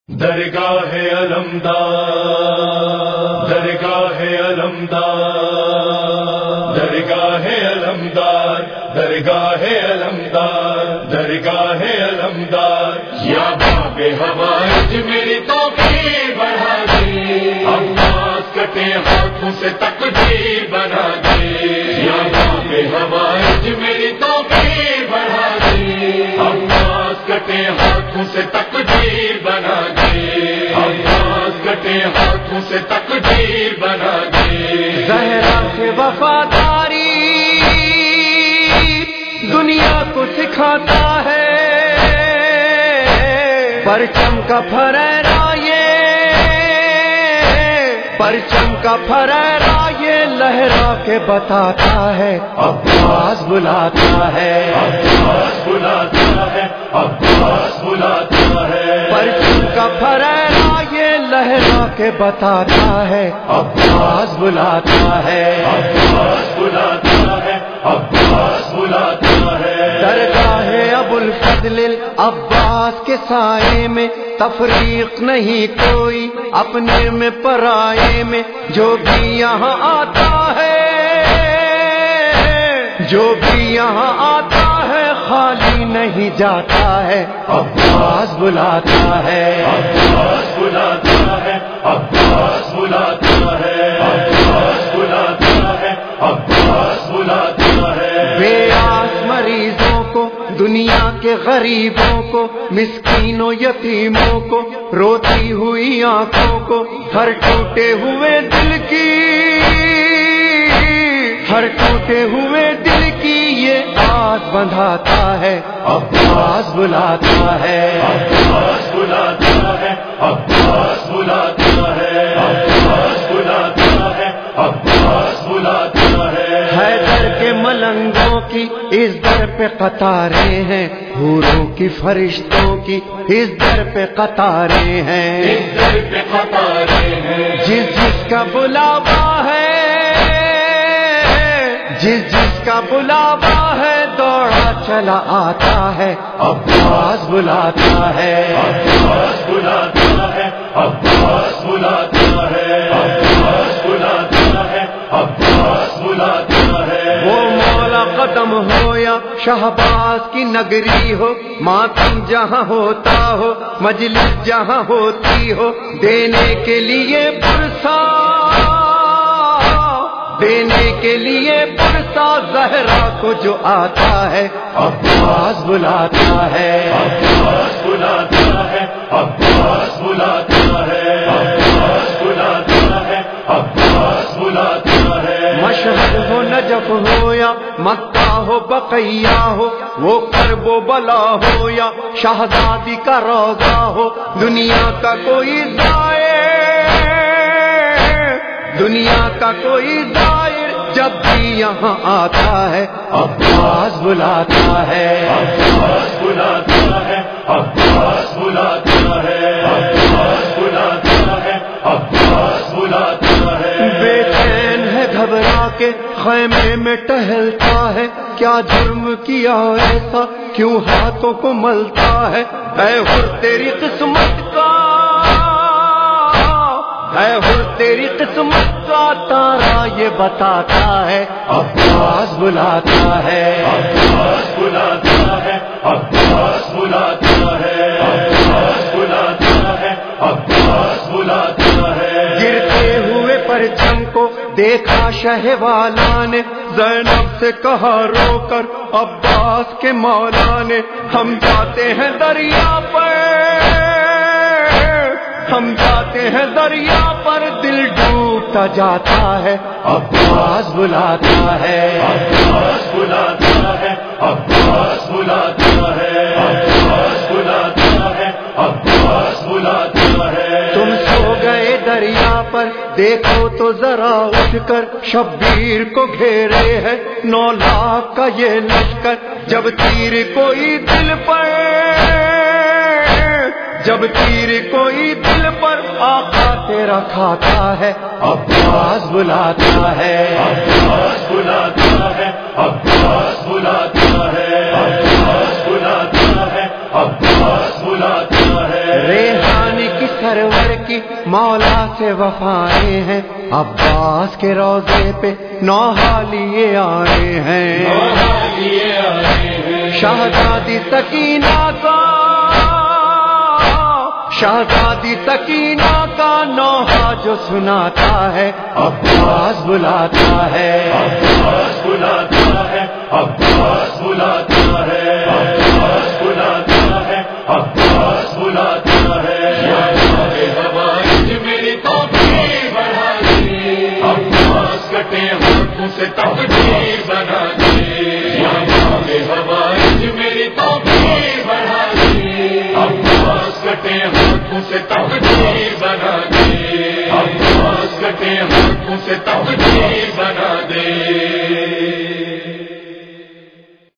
درگاہ علمدار، درگاہ علمدار، درگاہ علمدار، درگاہ علمدار، درگاہ علمدار، یا باب ہوائج میری توقیر بڑھا دے، عباس کٹے ہاتھوں سے تقدیر بنا دے، یا باب ہوائج میری توقیر بڑھا دے، عباس کٹے ہاتھوں سے تقدیر بنا دے، عباس کٹے ہاتھوں سے تقدیر بنا دے، زہرا سے وفاداری دنیا کو سکھاتا ہے، پرچم کا پھریرا یہ، پرچم کا پھریرا یہ لہرا کے بتاتا ہے، عباس بلاتا ہے، عباس بلاتا ہے، عباس بلاتا ہے، پرچم کا پھریرا یہ لہرا کے بتاتا ہے، عباس بلاتا ہے، عباس بلاتا ہے، عباس بلاتا ہے، درگاہ ابو الفضل عباس کے سائے میں تفریق نہیں کوئی، اپنے میں پرائے میں جو بھی یہاں آتا ہے، جو بھی یہاں آتا ہے خالی نہیں جاتا ہے، عباس بلاتا ہے، عباس بلاتا ہے، عباس بلاتا ہے، عباس بلاتا ہے، عباس بلاتا ہے، بے آس مریضوں کو، دنیا کے غریبوں کو، مسکینوں یتیموں کو، روتی ہوئی آنکھوں کو، ہر ٹوٹے ہوئے دل کی، ہر ٹوٹے ہوئے دل کی یہ آس بندھاتا ہے، عباس بلاتا ہے، عباس بلاتا ہے، عباس بلاتا ہے، عباس بلاتا ہے، عباس بلاتا ہے، حیدر کے ملنگوں کی اس در پہ قطاریں ہیں، حوروں کی فرشتوں کی اس در پہ قطاریں ہیں، اس در پہ قطاریں ہیں، جس جس کا بلاوا ہے، جس جس کا بلاوا ہے دوڑا چلا آتا ہے، عباس بلاتا ہے، عباس بلاتا ہے، عباس بلاتا ہے، عباس بلاتا ہے، عباس بلاتا ہے، وہ مولا قدم ہو یا شہباز کی نگری ہو، ماتم جہاں ہوتا ہو، مجلس جہاں ہوتی ہو، دینے کے لیے پرسا، دینے کے لیے پرسا زہرا کو جو آتا ہے، عباس بلاتا ہے، عباس بلاتا ہے، عباس بلاتا ہے، عباس بلاتا ہے، عباس بلاتا ہے، مشہد ہو نجف ہو یا مکہ ہو بقیہ ہو، وہ کرب و بلا ہو یا شہزادی کا روضہ ہو، دنیا کا کوئی زائر، دنیا کا کوئی زائر جب بھی یہاں آتا ہے، عباس بلاتا ہے، عباس بلاتا ہے، عباس بلاتا ہے، عباس بلاتا ہے، عباس بلاتا ہے، بے چین ہے گھبرا کے خیمے میں ٹہلتا ہے، کیا جرم کیا ایسا کیوں ہاتھوں کو ملتا ہے، اے حر تیری قسمت کا، اے حر تیری قسمت کا تارا یہ بتاتا ہے، عباس بلاتا ہے، عباس بلاتا ہے، عباس بلاتا ہے، عباس بلاتا ہے، عباس بلاتا ہے، گرتے ہوئے پرچم کو دیکھا شہ والا نے، زینب سے کہا رو کر عباس کے مولا نے، ہم جاتے ہیں دریا پر، ہم جاتے ہیں دریا پر، دل ڈوبتا جاتا ہے، عباس بلاتا ہے، عباس بلاتا ہے، عباس بلاتا ہے، عباس بلاتا ہے، عباس بلاتا ہے، تم سو گئے دریا پر، دیکھو تو ذرا اٹھ کر، شبیر کو گھیرے ہے 9 لاکھ کا یہ لشکر، جب تیر کوئی دل پر، جب تیر کوئی دل پر آقا تیرا کھاتا ہے، عباس بلاتا ہے، عباس بلاتا ہے، عباس بلاتا ہے، عباس بلاتا ہے، عباس بلاتا ہے، ریحان کی سرور کی مولا سے وفائیں ہیں، عباس کے روضے پہ نوحہ لیے آئے ہیں، شہزادی سکینہ کا، شہزادی سکینہ کا نوحہ جو سناتا ہے، عباس بلاتا ہے، عباس بلاتا ہے، عباس بلاتا ہے، عباس بلاتا ہے۔